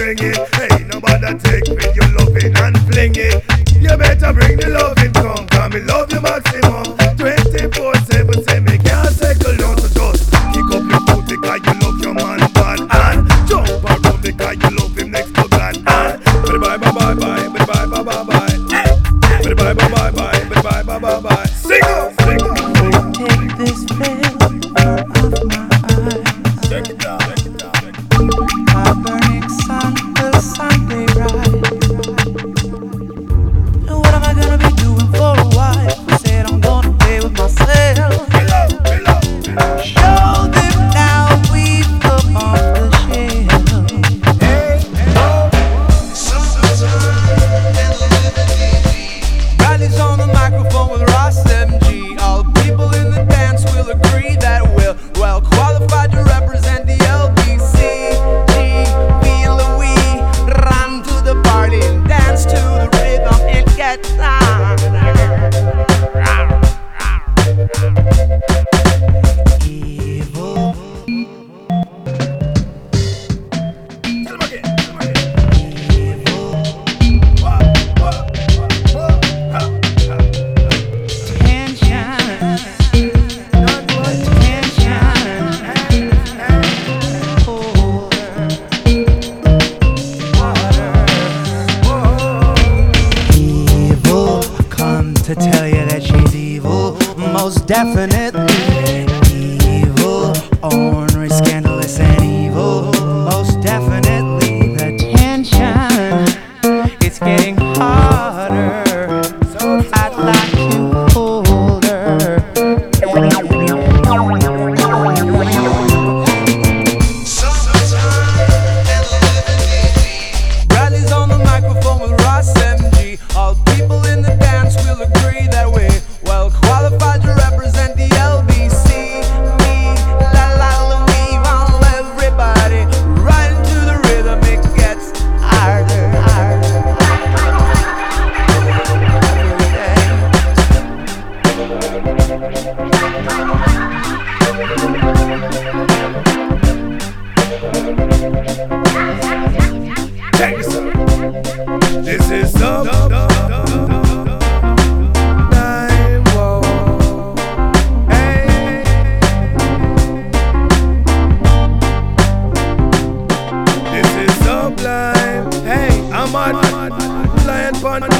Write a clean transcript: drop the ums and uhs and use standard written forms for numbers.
bring it. Hey, nobody take me, your loving and fling it. You better bring the loving, come me love you maximum. 24/7, say me can't settle down to just kick up your foot because you love your man bad and jump around because you love him next to grand and bye bye bye bye bye bye bye bye bye bye bye bye bye bye bye bye bye. Sing up, sing up. Take this veil off my eyes. Check it out. My burning sun, the Sunday rise. And what am I gonna be doing for a while? I said I'm gonna play with myself. Show them now we've come off the shelf. Riley's on the microphone with Ross MG. All the people in the dance will agree that we're well qualified to represent the LBC. Me and Louis run to the party and dance to the rhythm and get down. Evil. To tell you that she's evil, most definitely evil, ornery, scandalous, and evil. Most definitely the tension, it's getting harder. I'd like to hold her. Bradley's on the microphone with Ross MG. All people in the dance will agree that we're well qualified to represent the LBC. Me, la la Louis, all everybody right into the rhythm. It gets harder, Check this out. This is some sublime. Hey, I'm on lion pun